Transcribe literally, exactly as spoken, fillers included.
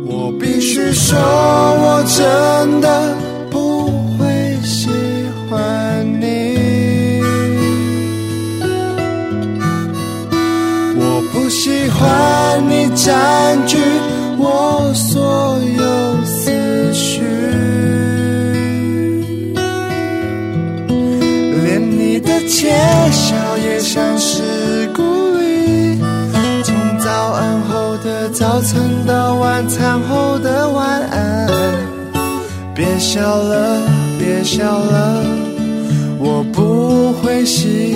我必须说，我真的不会喜欢你。我不喜欢你占据我所有思绪，连你的窃笑也像是故意。从早安后的早餐到晚餐后的晚安，别笑了，别笑了，我不会喜